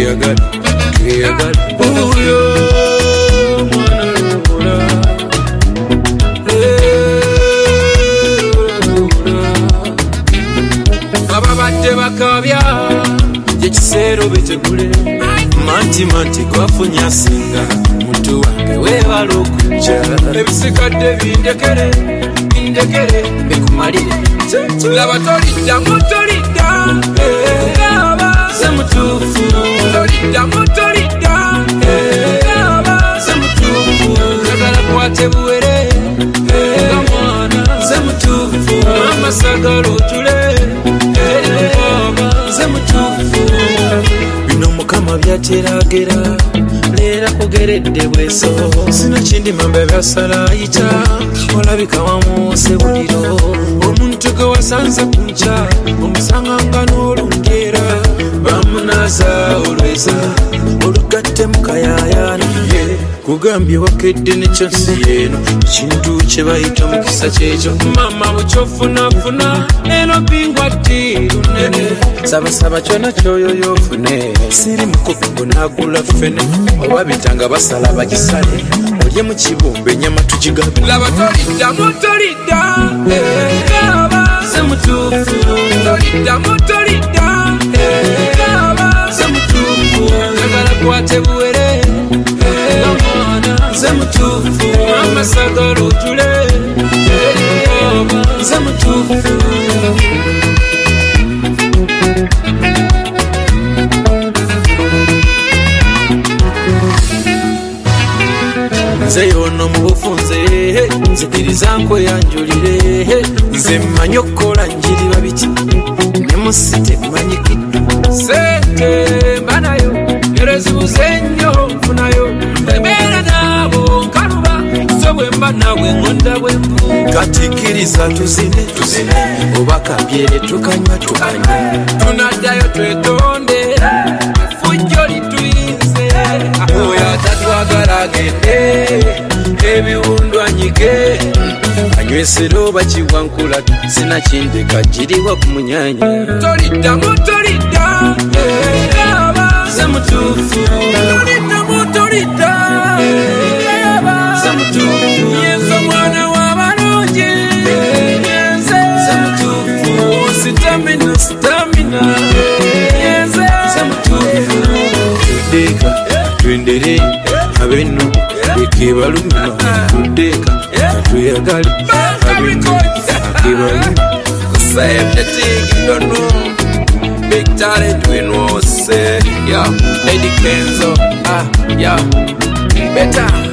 tweyagale oyo ababadde bakabya ekiseera obetegule manti gwafunye asinga muntu wange weebala okujja ebisigadde bindekere bikumalire laba toliddamu ze mutuufu ze mutuufu njagala kwate buwere kamwana ze mutuufu amasagala otule ze mutuufu bino mukama byateragera leera kugeredde bweso sina kindi mamba byasalayita olabika wamuuse buliro omuntu gwe wasanze ku nca omusanganga n'olungeera bamunaza olweza olugatte mukayayana kugambye wakedde nekyansi yeeno ekintu kye bayita mukisa kyekyo mama bukyofunafuna eno bingwa ddi lunene sabasaba kyona kyoyoyo ofune siri mukopi gunagula fene oba bitanga basala bakisale olye mu kibumbe enyama tugigabe laba toliddamu ze mutuufu ze mutuufu njagala kwate buwere ze mutuufu amasagala otule ze mutuufu nze yono mu bufunze nzikiriza nkweyanjulire nze mmanyi okukola njiri babiki ne musite mmanyikiddwa sente mba nayo erezibuze nnyo nfunayo embeera naabo nkaluba so bwe mba nawe ngonda bwembu katikiriza tuzine oba kabyere tukanywa tunaddayo twetonde fujjo lituyinze oyo atatwagala agende ebiwundu anyige anywesera oba kiwankula sina kindeka giriwa ku munyanya toliddamu ze mutuufu ze mutuufu yenze mwana w'abalungi ze mutuufu sitamina yenze ze mutuufu tudeka twendere abenu ekebalumira tudeka tweyagale abenu akebalumira save the thing don't know big talent we know say yeah Lady Kenzo yeah better